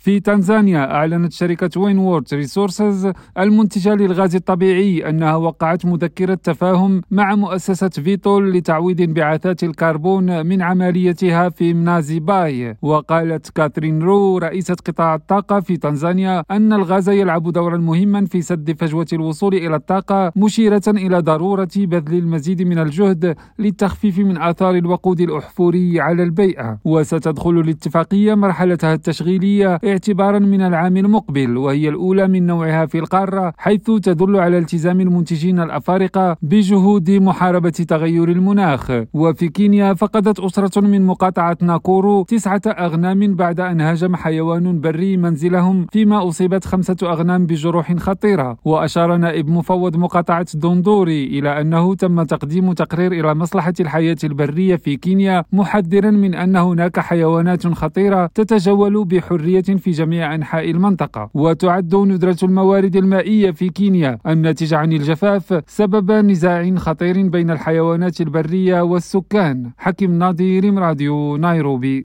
في تنزانيا أعلنت شركة وينوورث ريسورسز المنتجة للغاز الطبيعي أنها وقعت مذكرة تفاهم مع مؤسسة فيتول لتعويض انبعاثات الكربون من عمليتها في منازي باي. وقالت كاثرين رو رئيسة قطاع الطاقة في تنزانيا أن الغاز يلعب دورا مهما في سد فجوة الوصول إلى الطاقة، مشيرة إلى ضرورة بذل المزيد من الجهد للتخفيف من آثار الوقود الأحفوري على البيئة. وستدخل الاتفاقية مرحلتها التشغيلية اعتبارا من العام المقبل، وهي الأولى من نوعها في القارة، حيث تدل على التزام المنتجين الأفارقة بجهود محاربة تغير المناخ. وفي كينيا فقدت أسرة من مقاطعة ناكورو 9 أغنام بعد أن هاجم حيوان بري منزلهم، فيما أصيبت 5 أغنام بجروح خطيرة. وأشار نائب مفوض مقاطعة دوندوري إلى أنه تم تقديم تقرير إلى مصلحة الحياة البرية في كينيا، محذرا من أن هناك حيوانات خطيرة تتجول بحرية في جميع أنحاء المنطقة. وتعد ندرة الموارد المائية في كينيا الناتجة عن الجفاف سبب نزاع خطير بين الحيوانات البرية والسكان. حكيم ناظر، راديو نيروبي.